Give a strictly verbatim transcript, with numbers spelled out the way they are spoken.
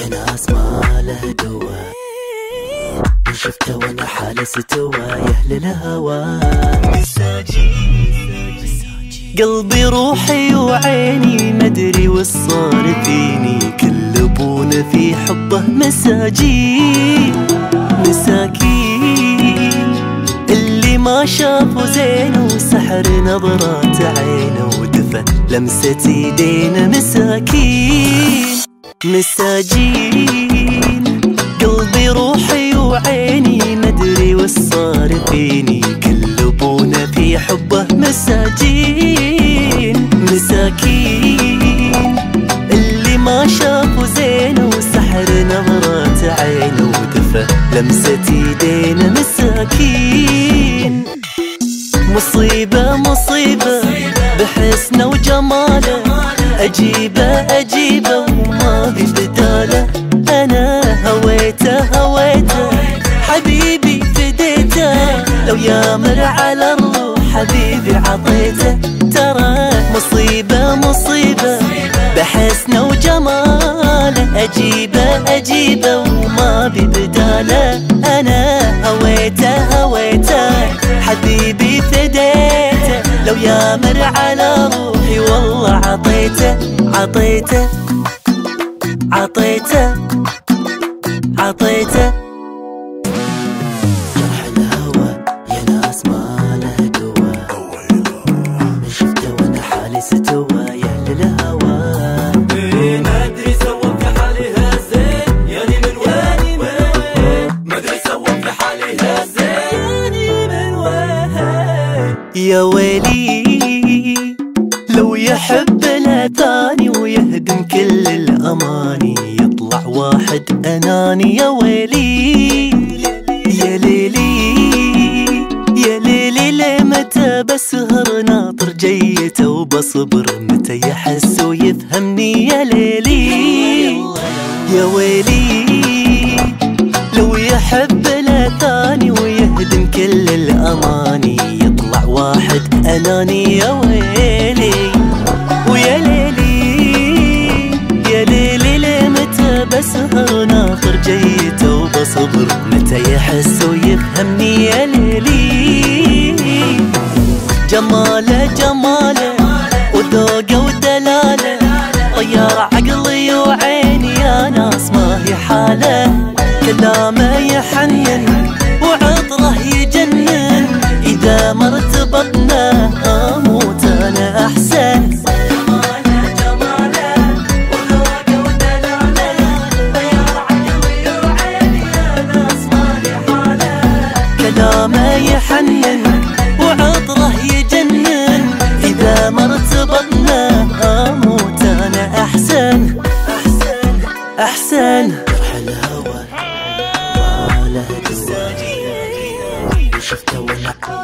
يا ناس ما له دوا، من شفته وانا حالي استوى يا اهل الهوى. قلبي روحي وعيني مدري وش صار فيني، كل ابونا في حبه مساجين مساكين، اللي ما شافوا زين وسحر نظرات عينه ودفى لمسة ايدينا مساكين مساجين. قلبي روحي وعيني مدري وش صار فيني، كل ابونا في حبه مساجين مساكين، اللي ما شافوا زين وسحر نظرات عينه ودفى لمسة ايدينا مساكين. مصيبة مصيبة بحسنه وجماله، أجيبه أجيبه وما ببداله، أنا هويته هويته حبيبي فديته، لو يامر على الروح حبيبي عطيته. ترى مصيبة مصيبة بحسنه وجماله، أجيبه أجيبه وما ببداله، أنا هويته هويته حبيبي فديته، لو يامر على روحي والله عطيته عطيته عطيته عطيته. جرح الهوى يا ناس ما له دوا، من شفته وانا حالي استوى يا اهل الهوى. ما ادري سوى في حالي هالزين، يعني من وين ما ادري سوى في حالي هالزين، يعني من وين. يا ويلي لو يحب لا تاني ويهدم كل الأماني، يطلع واحد أناني. يا ويلي يا ليلي يا ليلي لمتى بسهر ناطر جيته وبصبر، متى يحس ويفهمني. يا ليلي يا ويلي لو يحب لا تاني ويهدم كل الأماني، يطلع واحد أناني. يا ويلي ويا ليلي يا ليلي لمتى بسهر ناطر جيته وبصبر، متى يحس ويفهمني. يا ليلي جماله جماله وذوقه ودلاله، طيار عقلي وعيني يا ناس ما هي حاله، كلامه يحنن وعطره يجنن، إذا ما ارتبطنا أموت أنا أحسن. جماله جماله وذوقه ودلاله، طيار عقلي وعيني يا ناس ما هي حاله، كلامه يحنن وعطره يجنن، إذا ما ارتبطنا أموت أنا أحسن أحسن أحسن. جرح الهوى ما له دوا، شفته وانا